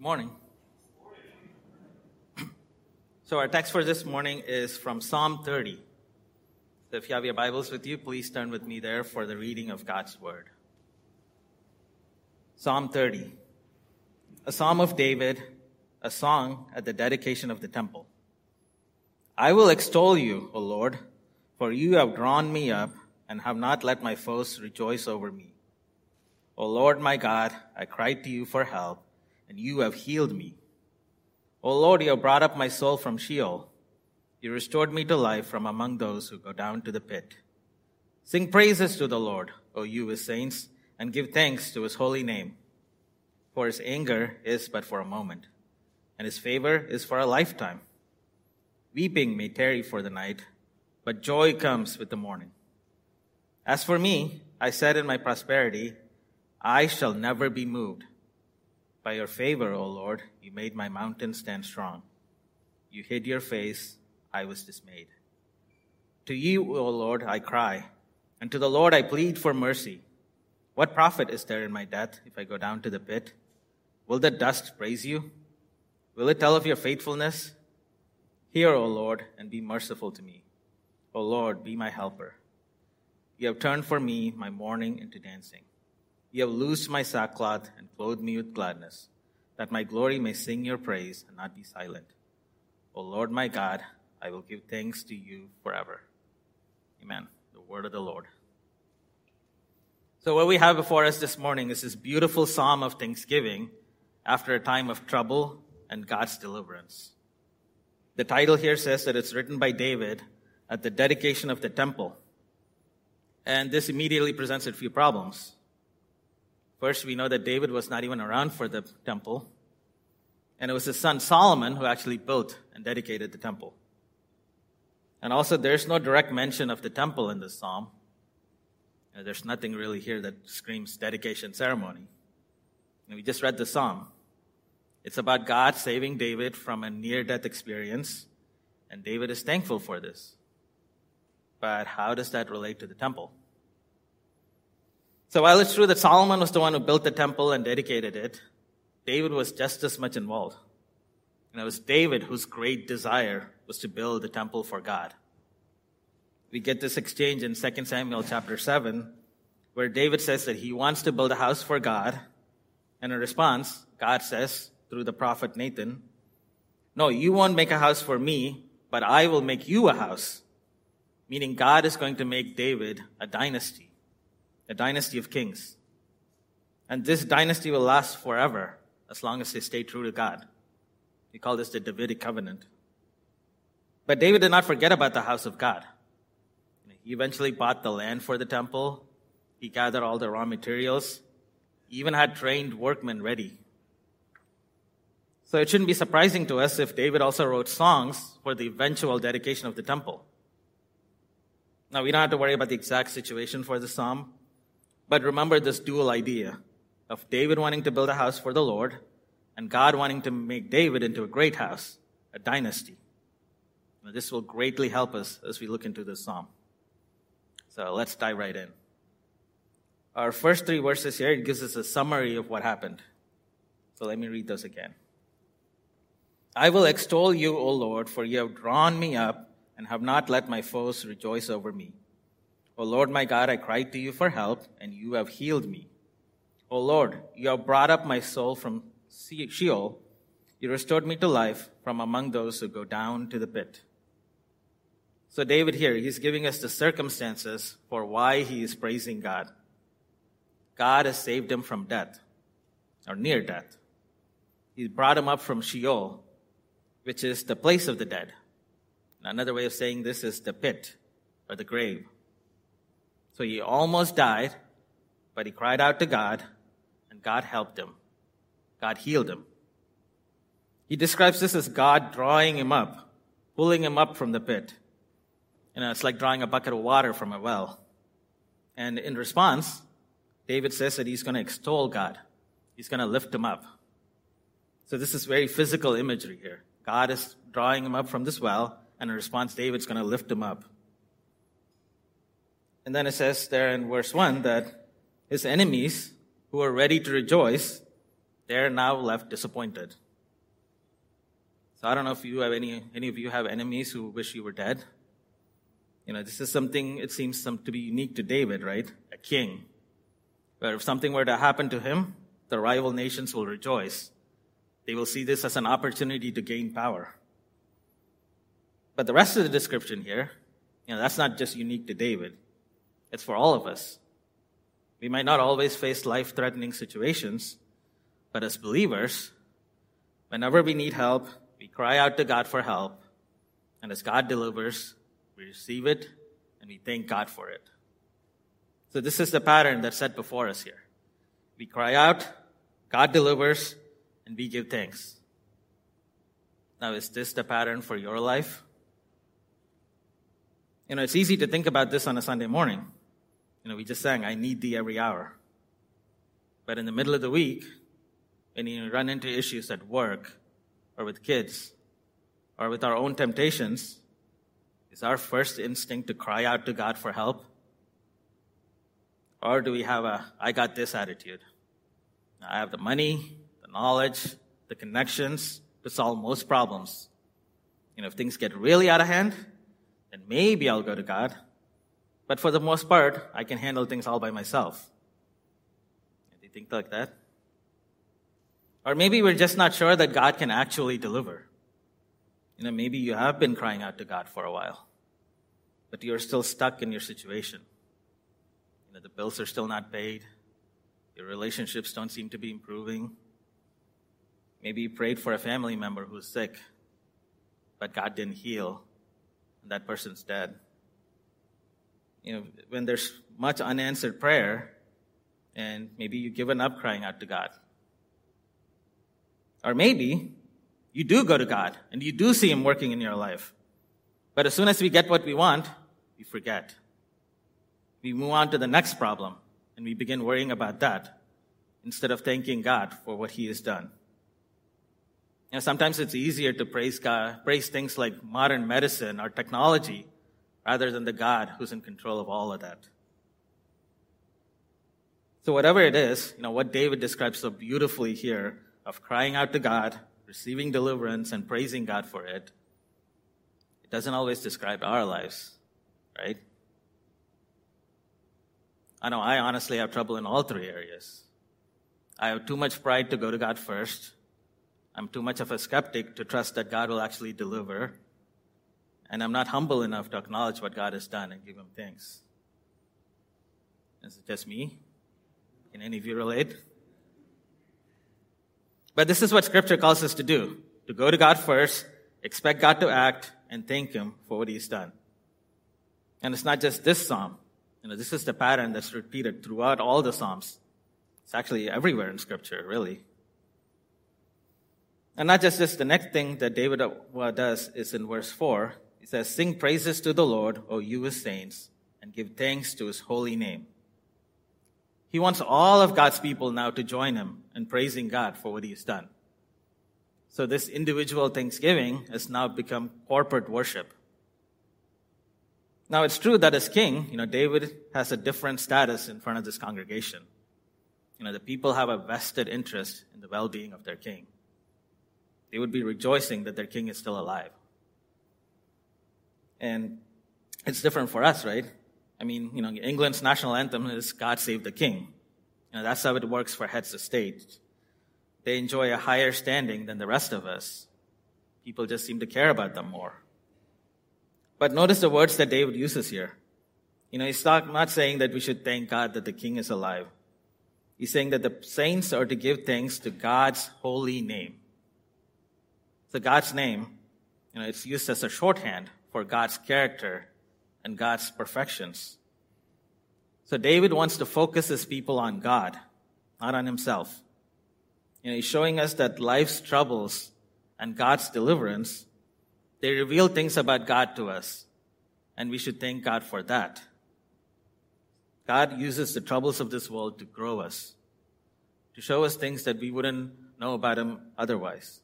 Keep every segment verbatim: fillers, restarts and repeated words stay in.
Morning. So our text for this morning is from Psalm thirty. So if you have your Bibles with you, please turn with me there for the reading of God's Word. Psalm thirty, a psalm of David, a song at the dedication of the temple. I will extol you, O Lord, for you have drawn me up and have not let my foes rejoice over me. O Lord my God, I cried to you for help, and you have healed me. O Lord, you have brought up my soul from Sheol. You restored me to life from among those who go down to the pit. Sing praises to the Lord, O you his saints, and give thanks to his holy name. For his anger is but for a moment, and his favor is for a lifetime. Weeping may tarry for the night, but joy comes with the morning. As for me, I said in my prosperity, I shall never be moved. By your favor, O Lord, you made my mountain stand strong. You hid your face, I was dismayed. To you, O Lord, I cry, and to the Lord I plead for mercy. What profit is there in my death if I go down to the pit? Will the dust praise you? Will it tell of your faithfulness? Hear, O Lord, and be merciful to me. O Lord, be my helper. You have turned for me my mourning into dancing. You have loosed my sackcloth and clothed me with gladness, that my glory may sing your praise and not be silent. O Lord my God, I will give thanks to you forever. Amen. The word of the Lord. So what we have before us this morning is this beautiful psalm of thanksgiving after a time of trouble and God's deliverance. The title here says that it's written by David at the dedication of the temple. And this immediately presents a few problems. First, we know that David was not even around for the temple, and it was his son Solomon who actually built and dedicated the temple. And also, there's no direct mention of the temple in this psalm. And there's nothing really here that screams dedication ceremony. And we just read the psalm. It's about God saving David from a near-death experience, and David is thankful for this. But how does that relate to the temple? So while it's true that Solomon was the one who built the temple and dedicated it, David was just as much involved. And it was David whose great desire was to build the temple for God. We get this exchange in Second Samuel chapter seven, where David says that he wants to build a house for God. And in response, God says through the prophet Nathan, no, you won't make a house for me, but I will make you a house. Meaning God is going to make David a dynasty. A dynasty of kings. And this dynasty will last forever as long as they stay true to God. We call this the Davidic covenant. But David did not forget about the house of God. He eventually bought the land for the temple. He gathered all the raw materials. He even had trained workmen ready. So it shouldn't be surprising to us if David also wrote songs for the eventual dedication of the temple. Now, we don't have to worry about the exact situation for the psalm. But remember this dual idea of David wanting to build a house for the Lord and God wanting to make David into a great house, a dynasty. Now, this will greatly help us as we look into this psalm. So let's dive right in. Our first three verses here, it gives us a summary of what happened. So let me read those again. I will extol you, O Lord, for you have drawn me up and have not let my foes rejoice over me. O Lord my God, I cried to you for help, and you have healed me. O Lord, you have brought up my soul from Sheol. You restored me to life from among those who go down to the pit. So David here, he's giving us the circumstances for why he is praising God. God has saved him from death, or near death. He brought him up from Sheol, which is the place of the dead. Another way of saying this is the pit, or the grave. So he almost died, but he cried out to God, and God helped him. God healed him. He describes this as God drawing him up, pulling him up from the pit. You know, it's like drawing a bucket of water from a well. And in response, David says that he's going to extol God. He's going to lift him up. So this is very physical imagery here. God is drawing him up from this well, and in response, David's going to lift him up. And then it says there in verse one that his enemies who were ready to rejoice, They're now left disappointed. So I don't know if you have any, any of you have enemies who wish you were dead. You know, this is something, it seems some, to be unique to David, right? A king. Where if something were to happen to him, the rival nations will rejoice. They will see this as an opportunity to gain power. But the rest of the description here, you know, that's not just unique to David. It's for all of us. We might not always face life-threatening situations, but as believers, whenever we need help, we cry out to God for help. And as God delivers, we receive it and we thank God for it. So this is the pattern that's set before us here. We cry out, God delivers, and we give thanks. Now, is this the pattern for your life? You know, it's easy to think about this on a Sunday morning. You know, we just sang, I need thee every hour. But in the middle of the week, when you run into issues at work or with kids or with our own temptations, is our first instinct to cry out to God for help? Or do we have a, I got this attitude? I have the money, the knowledge, the connections to solve most problems. You know, if things get really out of hand, then maybe I'll go to God. But for the most part, I can handle things all by myself. Do you think like that? Or maybe we're just not sure that God can actually deliver. You know, maybe you have been crying out to God for a while, but you're still stuck in your situation. You know, the bills are still not paid. Your relationships don't seem to be improving. Maybe you prayed for a family member who's sick, but God didn't heal, and that person's dead. You know, when there's much unanswered prayer, and maybe you've given up crying out to God. Or maybe you do go to God, and you do see Him working in your life. But as soon as we get what we want, we forget. We move on to the next problem, and we begin worrying about that instead of thanking God for what He has done. You know, sometimes it's easier to praise God, praise things like modern medicine or technology rather than the God who's in control of all of that. So whatever it is, you know, what David describes so beautifully here of crying out to God, receiving deliverance, and praising God for it, it doesn't always describe our lives, right? I know I honestly have trouble in all three areas. I have too much pride to go to God first. I'm too much of a skeptic to trust that God will actually deliver. And I'm not humble enough to acknowledge what God has done and give Him thanks. Is it just me? Can any of you relate? But this is what Scripture calls us to do. To go to God first, expect God to act, and thank Him for what He's done. And it's not just this psalm. You know, this is the pattern that's repeated throughout all the Psalms. It's actually everywhere in Scripture, really. And not just this, the next thing that David does is in verse four. He says, sing praises to the Lord, O you His saints, and give thanks to His holy name. He wants all of God's people now to join Him in praising God for what He has done. So this individual thanksgiving has now become corporate worship. Now, it's true that as king, you know, David has a different status in front of this congregation. You know, the people have a vested interest in the well-being of their king. They would be rejoicing that their king is still alive. And it's different for us, right? I mean, you know, England's national anthem is God Save the King. You know, that's how it works for heads of state. They enjoy a higher standing than the rest of us. People just seem to care about them more. But notice the words that David uses here. You know, he's not, not saying that we should thank God that the king is alive. He's saying that the saints are to give thanks to God's holy name. So God's name, you know, it's used as a shorthand for God's character and God's perfections. So David wants to focus his people on God, not on himself. You know, he's showing us that life's troubles and God's deliverance, they reveal things about God to us, and we should thank God for that. God uses the troubles of this world to grow us, to show us things that we wouldn't know about Him otherwise.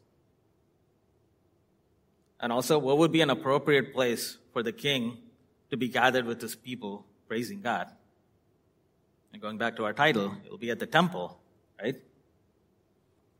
And also, what would be an appropriate place for the king to be gathered with his people praising God? And going back to our title, it will be at the temple, right?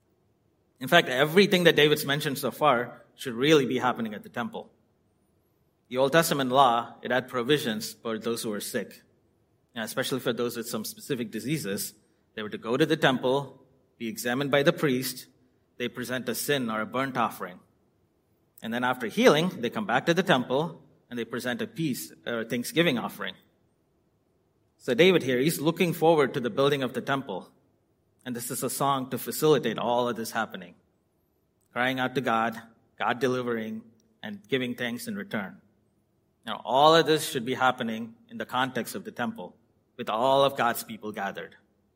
In fact, everything that David's mentioned so far should really be happening at the temple. The Old Testament law, it had provisions for those who were sick, and especially for those with some specific diseases. They were to go to the temple, be examined by the priest, they present a sin or a burnt offering. And then after healing, they come back to the temple and they present a peace or a thanksgiving offering. So David here, he's looking forward to the building of the temple. And this is a song to facilitate all of this happening. Crying out to God, God delivering, and giving thanks in return. Now, all of this should be happening in the context of the temple, with all of God's people gathered.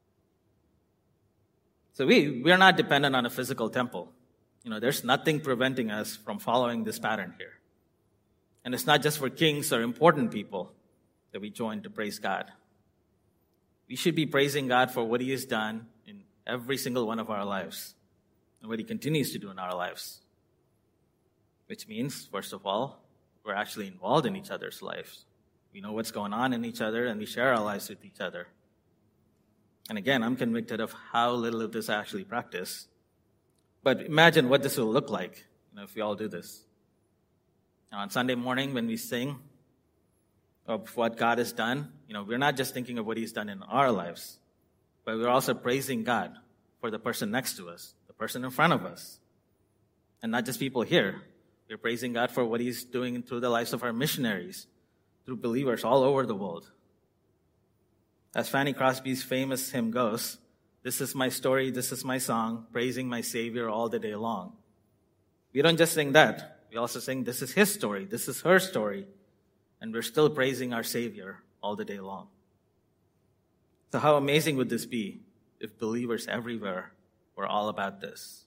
So we, we are not dependent on a physical temple. You know, there's nothing preventing us from following this pattern here. And it's not just for kings or important people that we join to praise God. We should be praising God for what He has done in every single one of our lives and what He continues to do in our lives. Which means, first of all, we're actually involved in each other's lives. We know what's going on in each other and we share our lives with each other. And again, I'm convicted of how little of this I actually practice. But imagine what this will look like, you know, if we all do this. Now, on Sunday morning when we sing of what God has done, you know, we're not just thinking of what He's done in our lives, but we're also praising God for the person next to us, the person in front of us. And not just people here. We're praising God for what He's doing through the lives of our missionaries, through believers all over the world. As Fanny Crosby's famous hymn goes, "This is my story, this is my song, praising my Savior all the day long." We don't just sing that. We also sing, this is His story, this is her story, and we're still praising our Savior all the day long. So how amazing would this be if believers everywhere were all about this?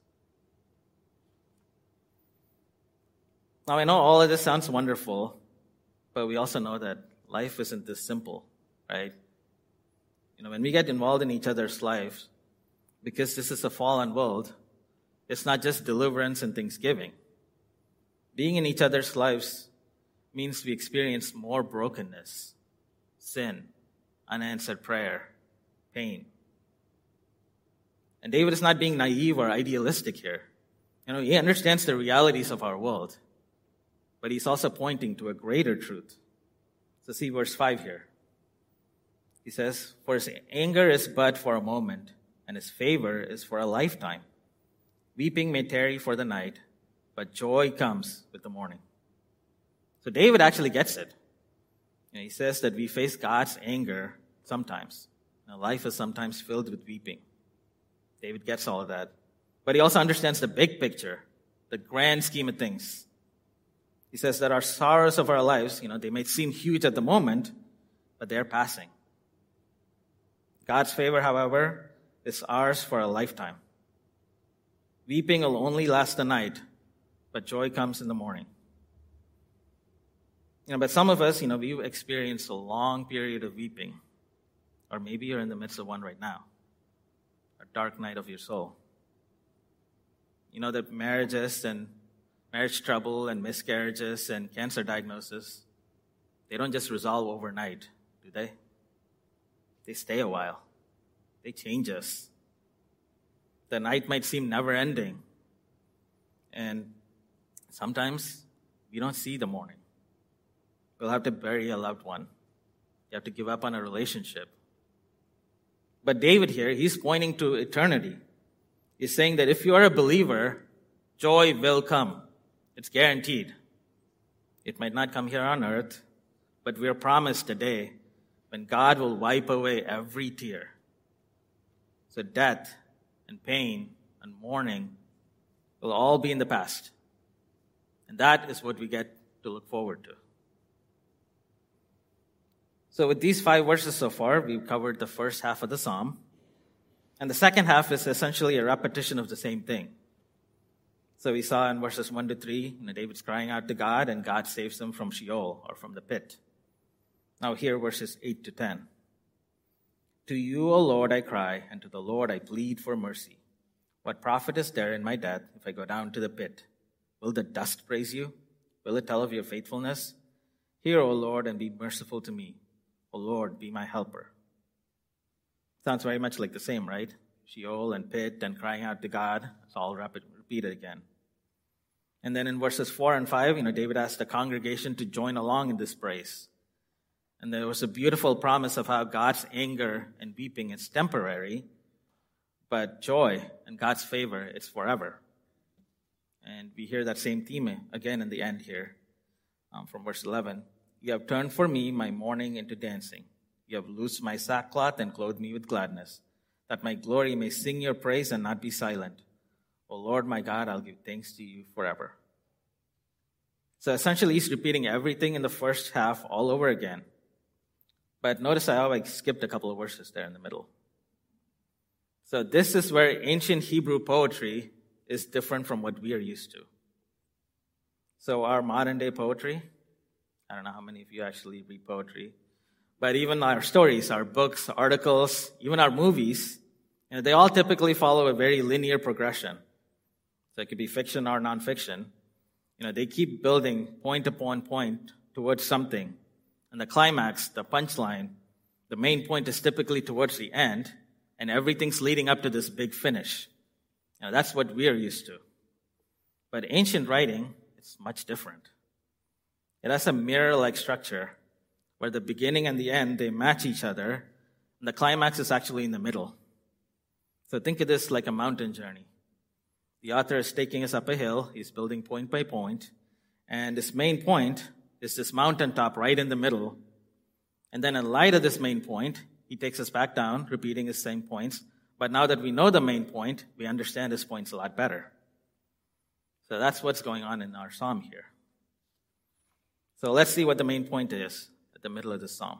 Now, I know all of this sounds wonderful, but we also know that life isn't this simple, right? You know, when we get involved in each other's lives, because this is a fallen world, it's not just deliverance and thanksgiving. Being in each other's lives means we experience more brokenness, sin, unanswered prayer, pain. And David is not being naive or idealistic here. You know, he understands the realities of our world, but he's also pointing to a greater truth. So see verse five here. He says, "For His anger is but for a moment, and His favor is for a lifetime. Weeping may tarry for the night, but joy comes with the morning." So David actually gets it. You know, he says that we face God's anger sometimes. Now, life is sometimes filled with weeping. David gets all of that. But he also understands the big picture, the grand scheme of things. He says that our sorrows of our lives, you know, they may seem huge at the moment, but they're passing. God's favor, however, is ours for a lifetime. Weeping will only last the night, but joy comes in the morning. You know, but some of us, you know, we've experienced a long period of weeping. Or maybe you're in the midst of one right now. A dark night of your soul. You know that marriages and marriage trouble and miscarriages and cancer diagnosis, they don't just resolve overnight, do they? They stay a while. They change us. The night might seem never-ending. And sometimes we don't see the morning. We'll have to bury a loved one. You have to give up on a relationship. But David here, he's pointing to eternity. He's saying that if you are a believer, joy will come. It's guaranteed. It might not come here on earth, but we're promised a day when God will wipe away every tear. So death and pain and mourning will all be in the past. And that is what we get to look forward to. So with these five verses so far, we've covered the first half of the psalm. And the second half is essentially a repetition of the same thing. So we saw in verses one to three, you know, David's crying out to God, and God saves him from Sheol, or from the pit. Now here, verses eight to ten. "To you, O Lord, I cry, and to the Lord I plead for mercy. What profit is there in my death if I go down to the pit? Will the dust praise you? Will it tell of your faithfulness? Hear, O Lord, and be merciful to me. O Lord, be my helper." Sounds very much like the same, right? Sheol and pit and crying out to God. It's all rapid, repeated again. And then in verses four and five, you know, David asked the congregation to join along in this praise. And there was a beautiful promise of how God's anger and weeping is temporary, but joy and God's favor, it's forever. And we hear that same theme again in the end here um, from verse eleven. You have turned for me my mourning into dancing. You have loosed my sackcloth and clothed me with gladness, that my glory may sing your praise and not be silent. O Lord my God, I'll give thanks to you forever. So essentially, he's repeating everything in the first half all over again. But notice how I skipped a couple of verses there in the middle. So this is where ancient Hebrew poetry is different from what we are used to. So our modern day poetry, I don't know how many of you actually read poetry, but even our stories, our books, articles, even our movies, you know, they all typically follow a very linear progression. So it could be fiction or nonfiction. You know, they keep building point upon point towards something. And the climax, the punchline, the main point is typically towards the end, and everything's leading up to this big finish. Now, that's what we are used to. But ancient writing, it's much different. It has a mirror-like structure where the beginning and the end, they match each other, and the climax is actually in the middle. So think of this like a mountain journey. The author is taking us up a hill. He's building point by point. And this main point is this mountaintop right in the middle. And then in light of this main point, he takes us back down, repeating his same points. But now that we know the main point, we understand his points a lot better. So that's what's going on in our psalm here. So let's see what the main point is at the middle of the psalm.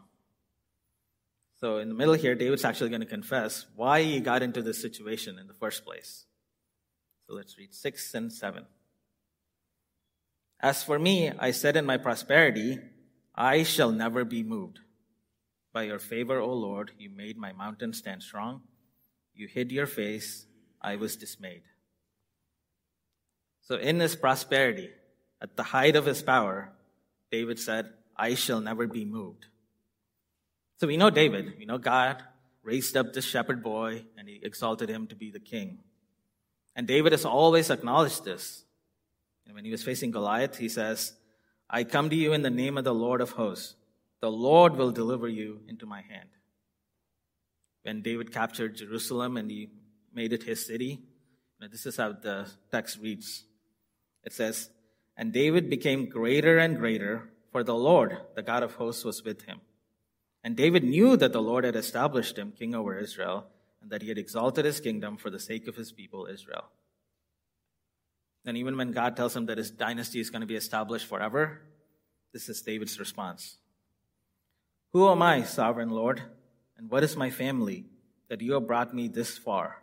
So in the middle here, David's actually going to confess why he got into this situation in the first place. So let's read six and seven. As for me, I said in my prosperity, I shall never be moved. By your favor, O Lord, you made my mountain stand strong. You hid your face. I was dismayed. So in his prosperity, at the height of his power, David said, I shall never be moved. So we know David. We know God raised up this shepherd boy and he exalted him to be the king. And David has always acknowledged this. And when he was facing Goliath, he says, I come to you in the name of the Lord of hosts. The Lord will deliver you into my hand. When David captured Jerusalem and he made it his city, this is how the text reads. It says, and David became greater and greater, for the Lord, the God of hosts, was with him. And David knew that the Lord had established him king over Israel, and that he had exalted his kingdom for the sake of his people Israel. And even when God tells him that his dynasty is going to be established forever, this is David's response. Who am I, sovereign Lord, and what is my family, that you have brought me this far?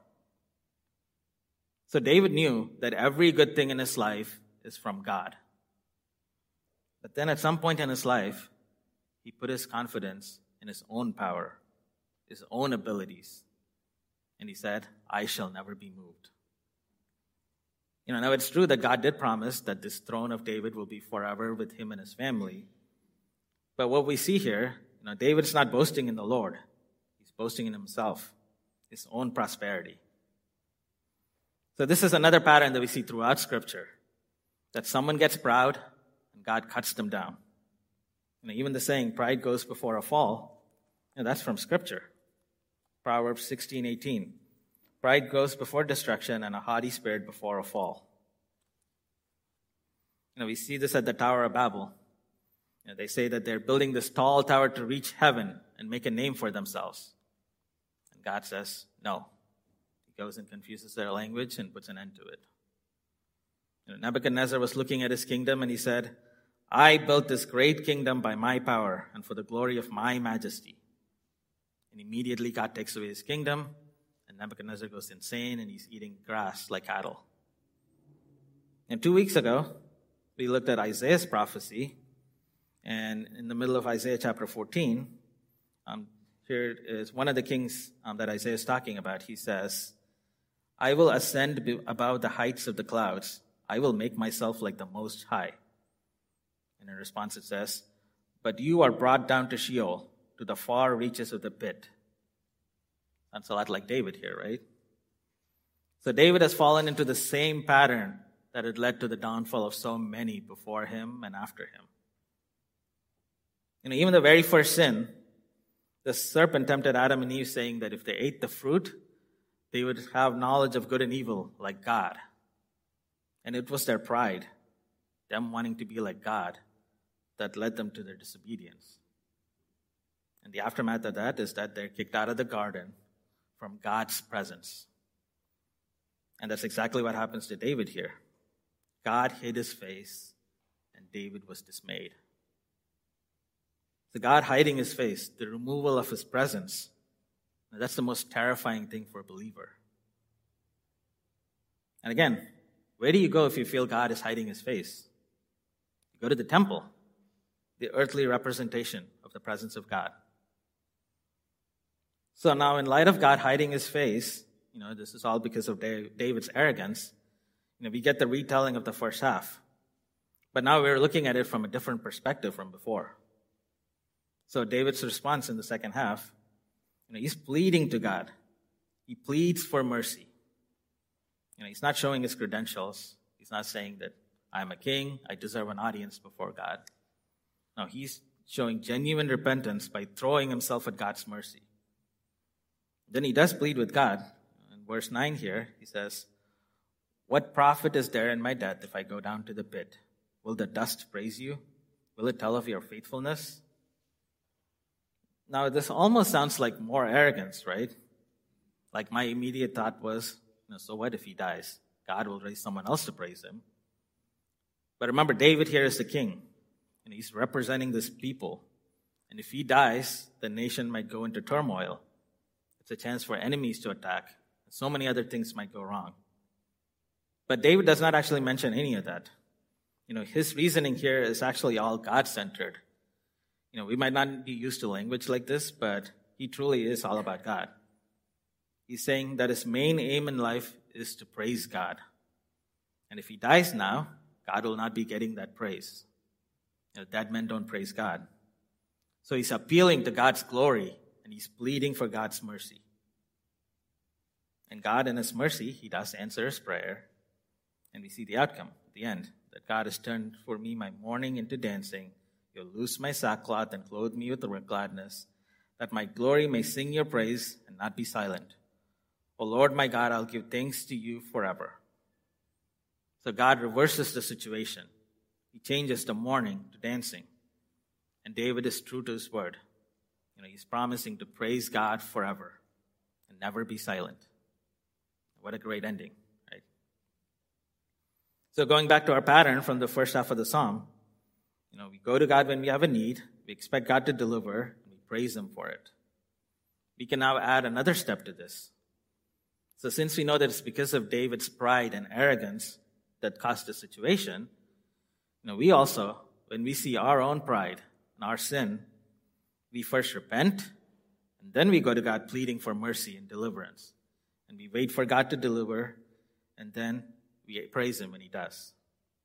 So David knew that every good thing in his life is from God. But then at some point in his life, he put his confidence in his own power, his own abilities. And he said, I shall never be moved. You know, now it's true that God did promise that this throne of David will be forever with him and his family. But what we see here, you know, David's not boasting in the Lord. He's boasting in himself, his own prosperity. So this is another pattern that we see throughout Scripture, that someone gets proud and God cuts them down. You know, even the saying, pride goes before a fall, you know, that's from Scripture. Proverbs sixteen eighteen. Pride goes before destruction and a haughty spirit before a fall. You know, we see this at the Tower of Babel. You know, they say that they're building this tall tower to reach heaven and make a name for themselves. And God says, no. He goes and confuses their language and puts an end to it. You know, Nebuchadnezzar was looking at his kingdom and he said, I built this great kingdom by my power and for the glory of my majesty. And immediately God takes away his kingdom, and Nebuchadnezzar goes insane, and he's eating grass like cattle. And two weeks ago, we looked at Isaiah's prophecy, and in the middle of Isaiah chapter fourteen, um, here is one of the kings um, that Isaiah is talking about. He says, I will ascend above the heights of the clouds. I will make myself like the Most High. And in response it says, but you are brought down to Sheol, to the far reaches of the pit. That's a lot like David here, right? So David has fallen into the same pattern that had led to the downfall of so many before him and after him. You know, even the very first sin, the serpent tempted Adam and Eve, saying that if they ate the fruit, they would have knowledge of good and evil like God. And it was their pride, them wanting to be like God, that led them to their disobedience. And the aftermath of that is that they're kicked out of the garden from God's presence. And that's exactly what happens to David here. God hid his face, and David was dismayed. So God hiding his face, the removal of his presence, that's the most terrifying thing for a believer. And again, where do you go if you feel God is hiding his face? You go to the temple, the earthly representation of the presence of God. So now, in light of God hiding his face, you know, this is all because of David's arrogance. You know, we get the retelling of the first half. But now we're looking at it from a different perspective from before. So David's response in the second half, you know, he's pleading to God. He pleads for mercy. You know, he's not showing his credentials. He's not saying that I'm a king, I deserve an audience before God. No, he's showing genuine repentance by throwing himself at God's mercy. Then he does plead with God. In verse nine here, he says, "What profit is there in my death if I go down to the pit? Will the dust praise you? Will it tell of your faithfulness?" Now, this almost sounds like more arrogance, right? Like my immediate thought was, you know, so what if he dies? God will raise someone else to praise him. But remember, David here is the king, and he's representing this people. And if he dies, the nation might go into turmoil. It's a chance for enemies to attack. So many other things might go wrong. But David does not actually mention any of that. You know, his reasoning here is actually all God-centered. You know, we might not be used to language like this, but he truly is all about God. He's saying that his main aim in life is to praise God. And if he dies now, God will not be getting that praise. You know, dead men don't praise God. So he's appealing to God's glory, and he's pleading for God's mercy. And God, in his mercy, he does answer his prayer. And we see the outcome at the end, that God has turned for me my mourning into dancing. You'll loose my sackcloth and clothe me with gladness, that my glory may sing your praise and not be silent. O Lord my God, I'll give thanks to you forever. So God reverses the situation. He changes the mourning to dancing. And David is true to his word. You know, he's promising to praise God forever and never be silent. What a great ending, right? So going back to our pattern from the first half of the psalm, you know, we go to God when we have a need, we expect God to deliver, and we praise him for it. We can now add another step to this. So since we know that it's because of David's pride and arrogance that caused the situation, you know, we also, when we see our own pride and our sin, we first repent, and then we go to God pleading for mercy and deliverance. And we wait for God to deliver, and then we praise him when he does.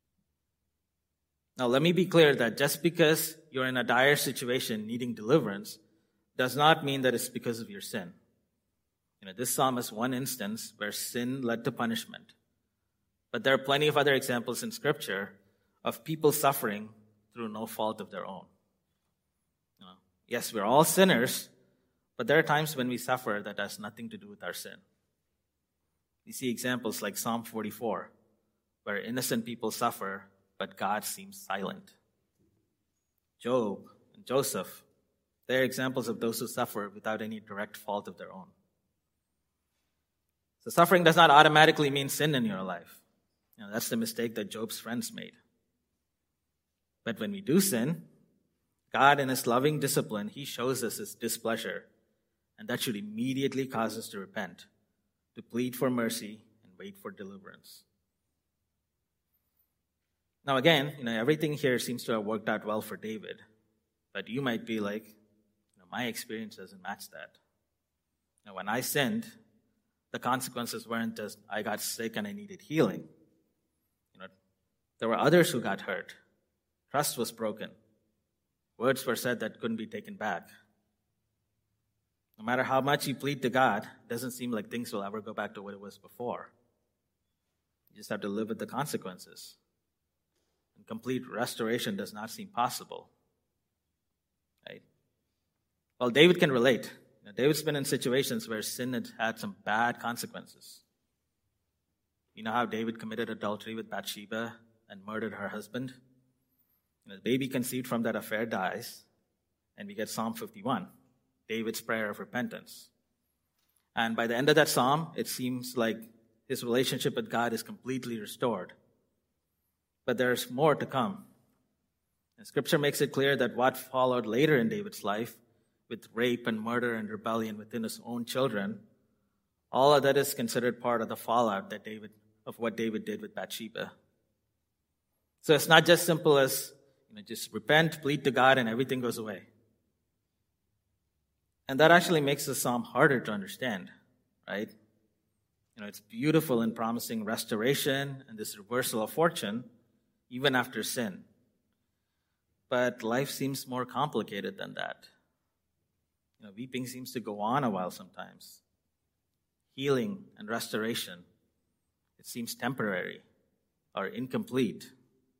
Now, let me be clear that just because you're in a dire situation needing deliverance does not mean that it's because of your sin. You know, this psalm is one instance where sin led to punishment. But there are plenty of other examples in Scripture of people suffering through no fault of their own. You know, yes, we're all sinners, but there are times when we suffer that has nothing to do with our sin. We see examples like Psalm forty-four, where innocent people suffer, but God seems silent. Job and Joseph, they're examples of those who suffer without any direct fault of their own. So suffering does not automatically mean sin in your life. You know, that's the mistake that Job's friends made. But when we do sin, God in his loving discipline, he shows us his displeasure. And that should immediately cause us to repent, to plead for mercy, and wait for deliverance. Now again, you know, everything here seems to have worked out well for David. But you might be like, you know, my experience doesn't match that. Now, when I sinned, the consequences weren't just I got sick and I needed healing. You know, there were others who got hurt. Trust was broken. Words were said that couldn't be taken back. No matter how much you plead to God, it doesn't seem like things will ever go back to what it was before. You just have to live with the consequences. And complete restoration does not seem possible. Right? Well, David can relate. You know, David's been in situations where sin had had some bad consequences. You know how David committed adultery with Bathsheba and murdered her husband? You know, the baby conceived from that affair dies, and we get Psalm fifty-one, David's prayer of repentance. And by the end of that psalm, it seems like his relationship with God is completely restored. But there's more to come. And Scripture makes it clear that what followed later in David's life, with rape and murder and rebellion within his own children, all of that is considered part of the fallout that David of what David did with Bathsheba. So it's not just simple as, you know, just repent, plead to God, and everything goes away. And that actually makes the psalm harder to understand, right? You know, it's beautiful in promising restoration and this reversal of fortune, even after sin. But life seems more complicated than that. You know, weeping seems to go on a while sometimes. Healing and restoration, it seems temporary or incomplete.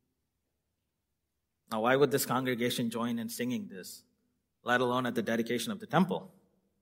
Now, why would this congregation join in singing this, let alone at the dedication of the temple?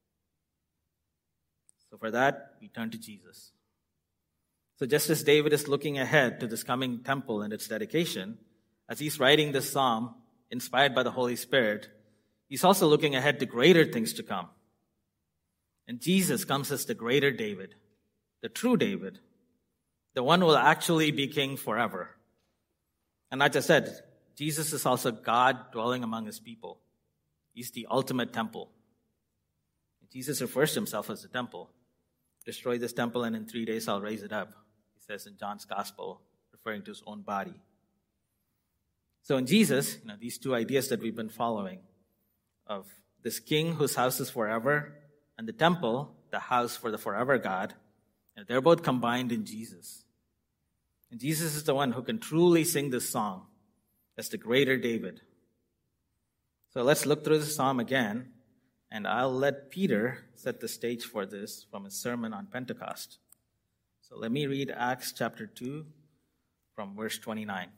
So for that, we turn to Jesus. So just as David is looking ahead to this coming temple and its dedication, as he's writing this psalm, inspired by the Holy Spirit, he's also looking ahead to greater things to come. And Jesus comes as the greater David, the true David, the one who will actually be king forever. And like I said, Jesus is also God dwelling among his people. He's the ultimate temple. Jesus refers to himself as the temple. Destroy this temple and in three days I'll raise it up, he says in John's gospel, referring to his own body. So in Jesus, you know, these two ideas that we've been following of this king whose house is forever and the temple, the house for the forever God, you know, they're both combined in Jesus. And Jesus is the one who can truly sing this song as the greater David. So let's look through the psalm again, and I'll let Peter set the stage for this from his sermon on Pentecost. So let me read Acts chapter two from verse twenty-nine.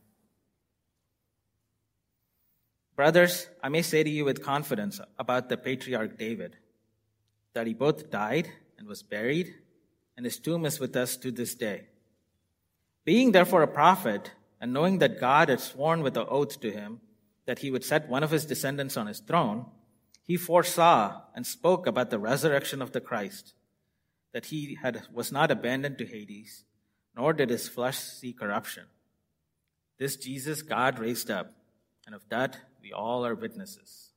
Brothers, I may say to you with confidence about the patriarch David, that he both died and was buried, and his tomb is with us to this day. Being therefore a prophet, and knowing that God had sworn with an oath to him that he would set one of his descendants on his throne, he foresaw and spoke about the resurrection of the Christ, that he had was not abandoned to Hades, nor did his flesh see corruption. This Jesus God raised up, and of that we all are witnesses.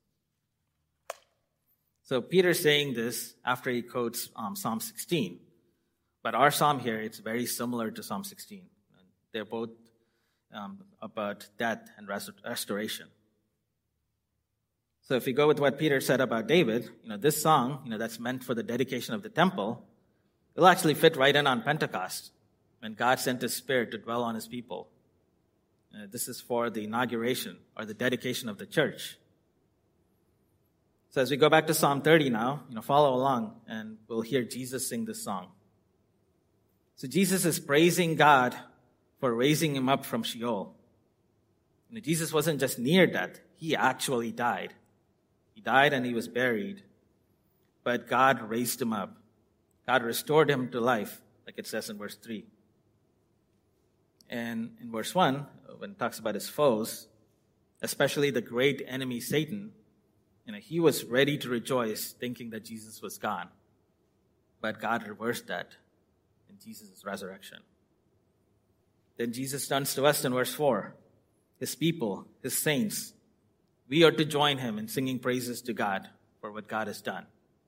So Peter's saying this after he quotes um, Psalm sixteen. But our psalm here, it's very similar to Psalm sixteen. They're both um, about death and rest- restoration. So if we go with what Peter said about David, you know, this song, you know, that's meant for the dedication of the temple, it'll actually fit right in on Pentecost, when God sent his Spirit to dwell on his people. Uh, this is for the inauguration or the dedication of the church. So as we go back to Psalm thirty now, you know, follow along and we'll hear Jesus sing this song. So Jesus is praising God for raising him up from Sheol. You know, Jesus wasn't just near death, he actually died. He died and he was buried, but God raised him up. God restored him to life, like it says in verse three. And in verse one, when it talks about his foes, especially the great enemy Satan, you know, he was ready to rejoice thinking that Jesus was gone. But God reversed that in Jesus' resurrection. Then Jesus turns to us in verse four. His people, his saints, we are to join him in singing praises to God for what God has done.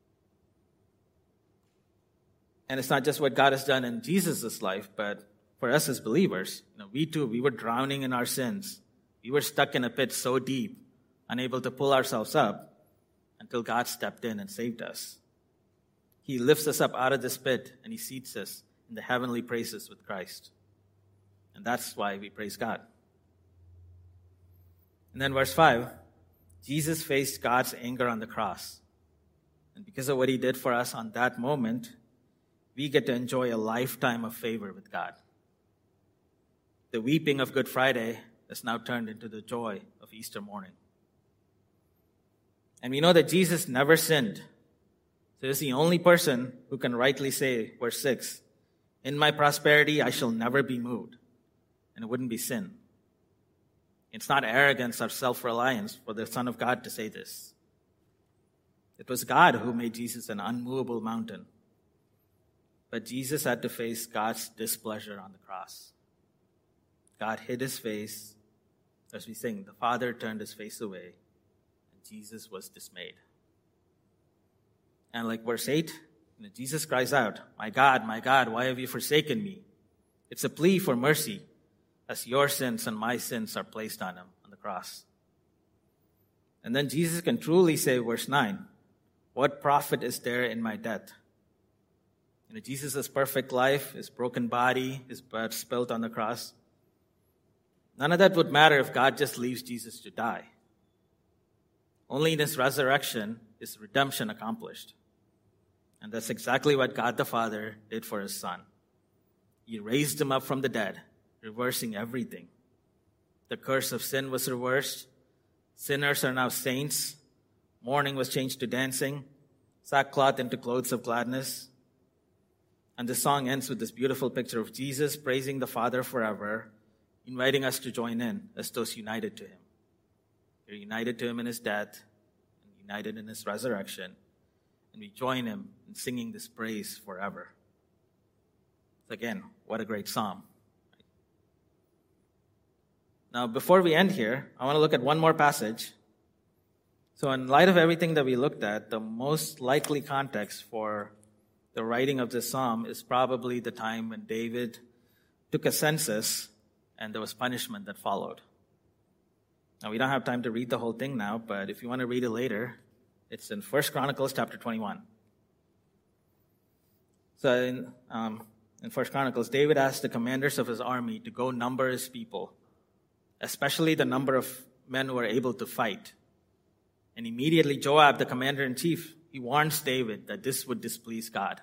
And it's not just what God has done in Jesus' life, but for us as believers, you know, we too, we were drowning in our sins. We were stuck in a pit so deep, unable to pull ourselves up until God stepped in and saved us. He lifts us up out of this pit and he seats us in the heavenly praises with Christ. And that's why we praise God. And then verse five, Jesus faced God's anger on the cross. And because of what he did for us on that moment, we get to enjoy a lifetime of favor with God. the weeping of Good Friday has now turned into the joy of Easter morning. And we know that Jesus never sinned. So he's the only person who can rightly say, verse six, in my prosperity I shall never be moved. And it wouldn't be sin. It's not arrogance or self-reliance for the Son of God to say this. It was God who made Jesus an unmovable mountain. But Jesus had to face God's displeasure on the cross. God hid his face. As we sing, the Father turned his face away, and Jesus was dismayed. And like verse eight, you know, Jesus cries out, my God, my God, why have you forsaken me? It's a plea for mercy, as your sins and my sins are placed on him on the cross. And then Jesus can truly say, verse nine, what profit is there in my death? You know, Jesus' perfect life, his broken body, his blood spilled on the cross. None of that would matter if God just leaves Jesus to die. Only in his resurrection is redemption accomplished. And that's exactly what God the Father did for his Son. He raised him up from the dead, reversing everything. The curse of sin was reversed. Sinners are now saints. Mourning was changed to dancing. Sackcloth into clothes of gladness. And the song ends with this beautiful picture of Jesus praising the Father forever, inviting us to join in as those united to him. We're united to him in his death, and united in his resurrection, and we join him in singing this praise forever. So again, what a great psalm. Now, before we end here, I want to look at one more passage. So in light of everything that we looked at, the most likely context for the writing of this psalm is probably the time when David took a census and there was punishment that followed. Now, we don't have time to read the whole thing now, but if you want to read it later, it's in First Chronicles chapter twenty-one. So in, um, in First Chronicles, David asked the commanders of his army to go number his people, especially the number of men who were able to fight. And immediately Joab, the commander-in-chief, he warns David that this would displease God.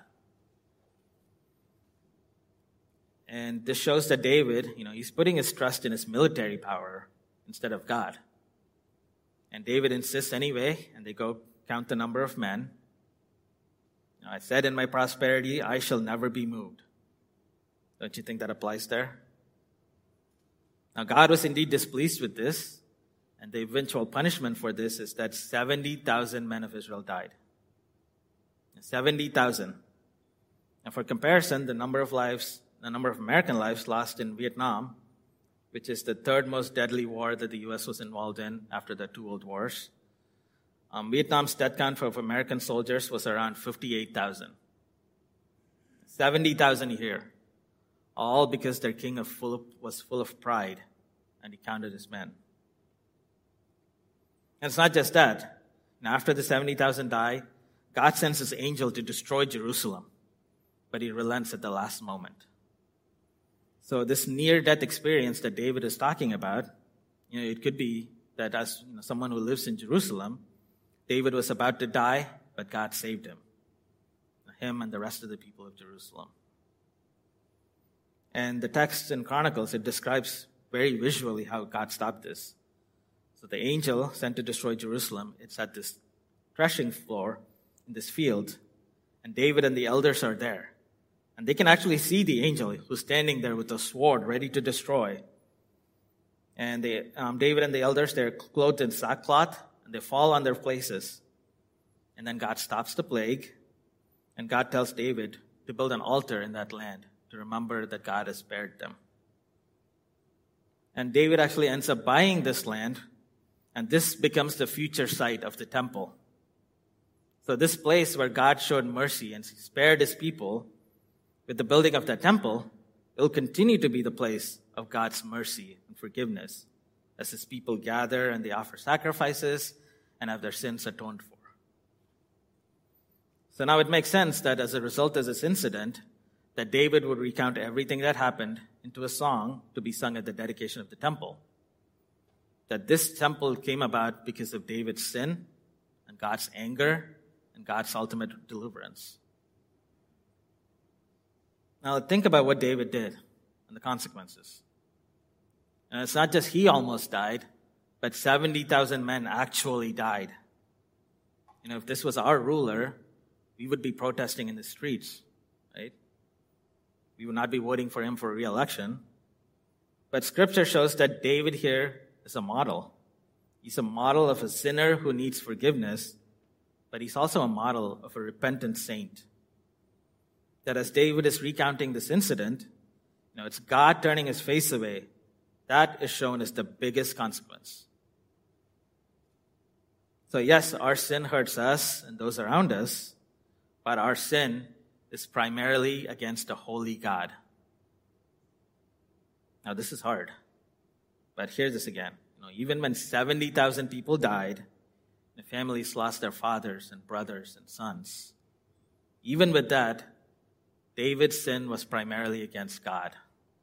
And this shows that David, you know, he's putting his trust in his military power instead of God. And David insists anyway, and they go count the number of men. You know, I said in my prosperity, I shall never be moved. Don't you think that applies there? Now, God was indeed displeased with this, and the eventual punishment for this is that seventy thousand men of Israel died. seventy thousand. And for comparison, the number of lives, the number of American lives lost in Vietnam, which is the third most deadly war that the U S was involved in after the two world wars. Um, Vietnam's death count for American soldiers was around fifty-eight thousand. seventy thousand here. All because their king of full of, was full of pride, and he counted his men. And it's not just that. Now, after the seventy thousand die, God sends his angel to destroy Jerusalem, but he relents at the last moment. So this near-death experience that David is talking about, you know, it could be that as you know, someone who lives in Jerusalem, David was about to die, but God saved him, him and the rest of the people of Jerusalem. And the text in Chronicles, it describes very visually how God stopped this. So the angel sent to destroy Jerusalem, it's at this threshing floor in this field, and David and the elders are there. And they can actually see the angel who's standing there with a sword ready to destroy. And they, um, David and the elders, they're clothed in sackcloth, and they fall on their places. And then God stops the plague, and God tells David to build an altar in that land to remember that God has spared them. And David actually ends up buying this land, and this becomes the future site of the temple. So this place where God showed mercy and spared his people, with the building of that temple, it will continue to be the place of God's mercy and forgiveness as his people gather and they offer sacrifices and have their sins atoned for. So now it makes sense that as a result of this incident, that David would recount everything that happened into a song to be sung at the dedication of the temple. That this temple came about because of David's sin and God's anger and God's ultimate deliverance. Now think about what David did and the consequences. And it's not just he almost died, but seventy thousand men actually died. You know, if this was our ruler, we would be protesting in the streets, right? We would not be voting for him for re-election. But Scripture shows that David here is a model. He's a model of a sinner who needs forgiveness, but he's also a model of a repentant saint. That as David is recounting this incident, you know, it's God turning his face away. That is shown as the biggest consequence. So yes, our sin hurts us and those around us, but our sin is primarily against a holy God. Now this is hard, but hear this again. You know, even when seventy thousand people died, the families lost their fathers and brothers and sons. Even with that, David's sin was primarily against God.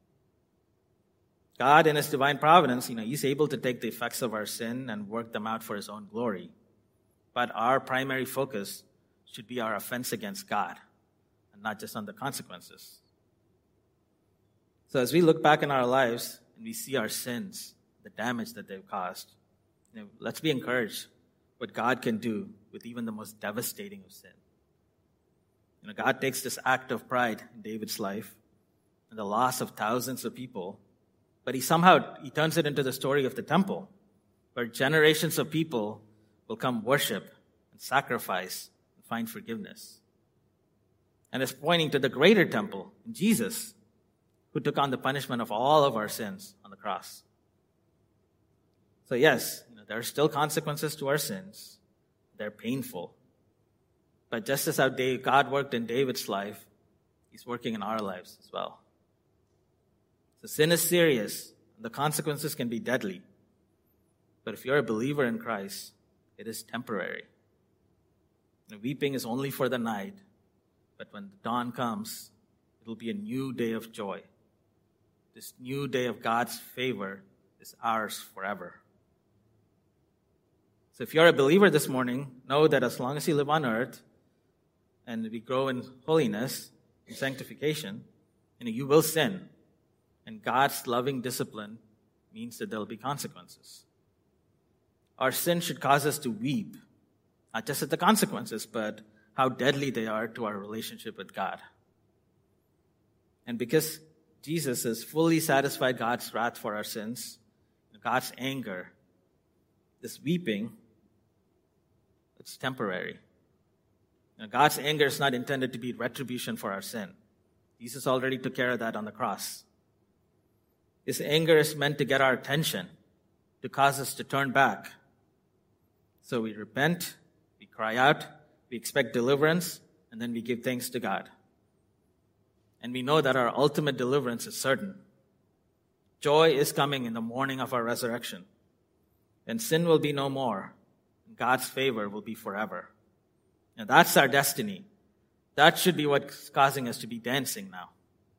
God, in his divine providence, you know, he's able to take the effects of our sin and work them out for his own glory. But our primary focus should be our offense against God, and not just on the consequences. So as we look back in our lives and we see our sins, the damage that they've caused, you know, let's be encouraged what God can do with even the most devastating of sin. You know, God takes this act of pride in David's life and the loss of thousands of people, but he somehow he turns it into the story of the temple, where generations of people will come worship and sacrifice and find forgiveness. And it's pointing to the greater temple, Jesus, who took on the punishment of all of our sins on the cross. So yes, you know, there are still consequences to our sins. They're painful. But just as how God worked in David's life, he's working in our lives as well. So sin is serious, and the consequences can be deadly. But if you're a believer in Christ, it is temporary. You know, weeping is only for the night, but when the dawn comes, it'll be a new day of joy. This new day of God's favor is ours forever. So if you're a believer this morning, know that as long as you live on earth and we grow in holiness and sanctification, you know, you will sin. And God's loving discipline means that there will be consequences. Our sin should cause us to weep, not just at the consequences, but how deadly they are to our relationship with God. And because Jesus has fully satisfied God's wrath for our sins, God's anger, this weeping, it's temporary. You know, God's anger is not intended to be retribution for our sin. Jesus already took care of that on the cross. His anger is meant to get our attention, to cause us to turn back. So we repent, we cry out, we expect deliverance, and then we give thanks to God. And we know that our ultimate deliverance is certain. Joy is coming in the morning of our resurrection. And sin will be no more. And God's favor will be forever. And that's our destiny. That should be what's causing us to be dancing now.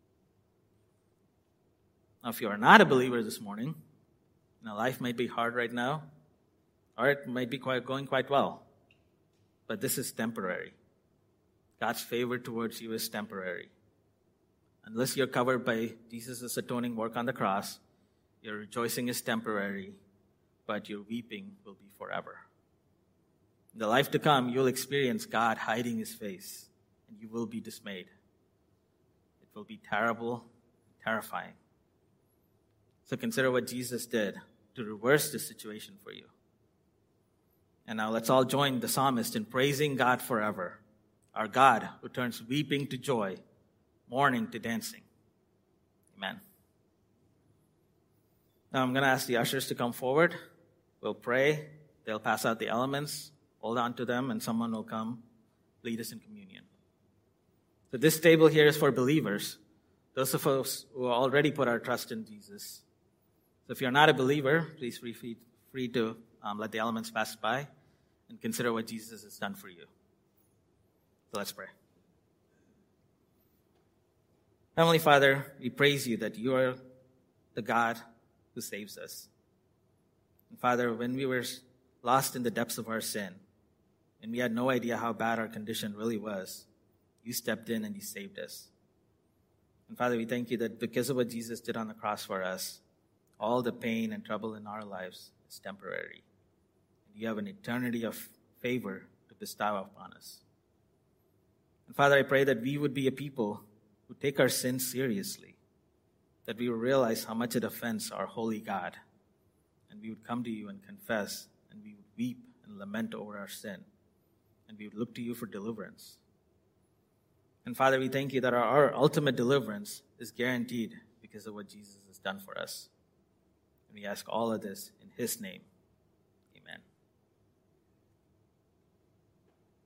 Now, if you are not a believer this morning, you know, life might be hard right now, or it might be quite, going quite well. But this is temporary. God's favor towards you is temporary. Unless you're covered by Jesus' atoning work on the cross, your rejoicing is temporary, but your weeping will be forever. In the life to come, you'll experience God hiding his face, and you will be dismayed. It will be terrible, terrifying. So consider what Jesus did to reverse this situation for you. And now let's all join the psalmist in praising God forever, our God who turns weeping to joy, mourning to dancing. Amen. Now I'm going to ask the ushers to come forward. We'll pray. They'll pass out the elements. Hold on to them, and someone will come lead us in communion. So this table here is for believers, those of us who already put our trust in Jesus. So if you're not a believer, please feel free, free to um, let the elements pass by and consider what Jesus has done for you. So let's pray. Heavenly Father, we praise you that you are the God who saves us. And Father, when we were lost in the depths of our sin, and we had no idea how bad our condition really was, you stepped in and you saved us. And Father, we thank you that because of what Jesus did on the cross for us, all the pain and trouble in our lives is temporary. And you have an eternity of favor to bestow upon us. And Father, I pray that we would be a people who take our sins seriously, that we will realize how much it offends our holy God, and we would come to you and confess, and we would weep and lament over our sin, and we would look to you for deliverance. And Father, we thank you that our, our ultimate deliverance is guaranteed because of what Jesus has done for us. And we ask all of this in his name.